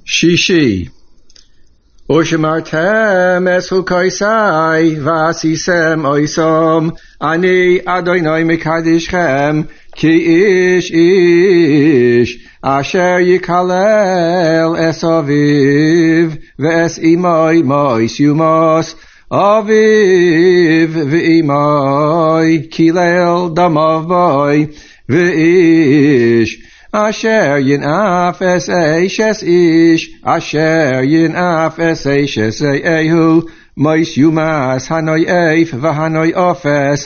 שישי. ושמרתם את חוקותיי ועשיתם אותם, אני אדוני מקדשכם, כי איש איש אשר יקלל את אביו ואת אמי מויס יומוס, אביו ואמי קילל דמיו בוי, ואיש אשר ינאף אס איש איש אשר ינאף אס איש איהו מויס יומס הנוי איף והנוי אופס,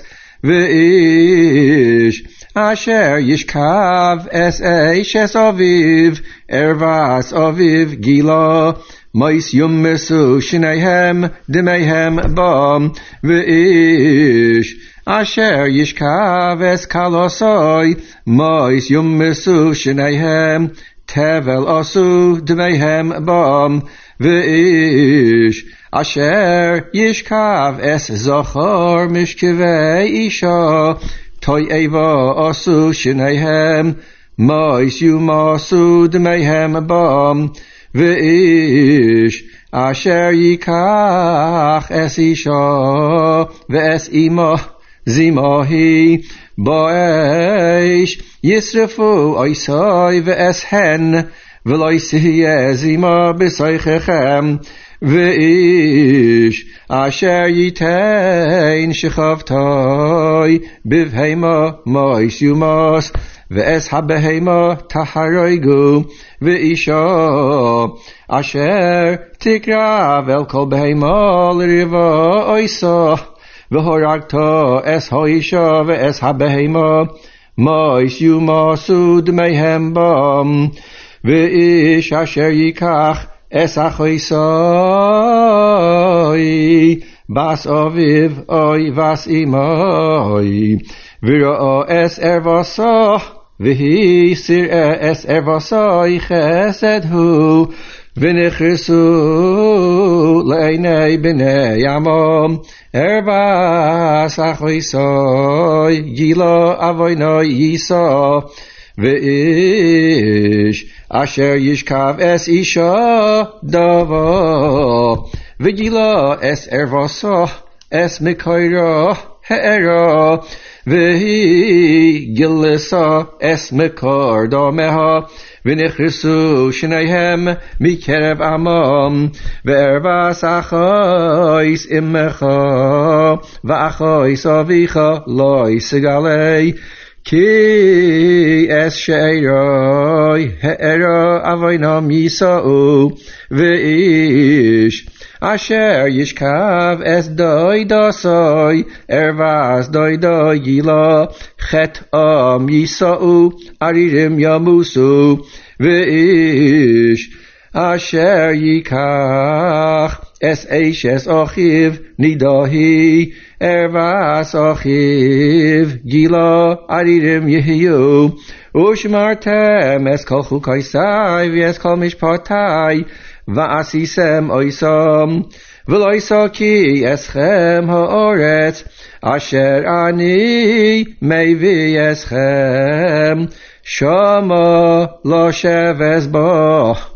ואיש אשר ישכב אס איש אביו ערווס אביו גילה מויס יומסו שניהם דמיהם בם, ואיש אשר ישכב אס קלוסוי מויס יומסו שניהם תבל עשו דמיהם בם, ואיש אשר ישכב אס זכר משכבי אישה תועבה עשו שניהם מויס יומסו דמיהם בם, ואיש אשר ייקח אס אישה ואס אמו זימוהי באש ישרפו אויסוי ואס הן ולא יהיה זימה בסייככם, ואיש אשר ייתן שכבתוי בבהמה מויס יומוס ואס הבהמה תהרגו, ואישה אשר תקרב אל כל בהמה לריבה אויסה והורגתו אס האישה ואס הבהמה מויס יומסו דמיהם בם, ואיש אשר ייקח אס אחיסוי בס אביו אוי בס אמוי וראו אס ערווסו והיא סיראה אס ערווסוי חסד הוא, ונכרסו לעיני בני עמם ערווס אחיסוי גילה אבוינוי יישא, ואיש אשר ישכב אס אישה דבו וגילה אס ערווסו אס מקורו הערו, והיא גילסה אס מקור דומה, ונכרסו שניהם מקרב עמם, וערווס אחויס אמך ואחויס אביך לא יסגלי, כי אס שאירוי הערו אבוינם יישאו, ואיש אשר ישכב אס דוי דסוי ערווס דוי דוי גילה חטאם יישאו ערירים ימוסו, ואיש אשר ייקח אס איש אחיו נידהי ערווס אחיו גילה ערירים יהיו, ושמרתם אס כל חוקותיי ואס כל משפטי ועשיתם אותם, ולא יסקי אסכם הארץ אשר אני מביא אסכם שמה לא שבס בו.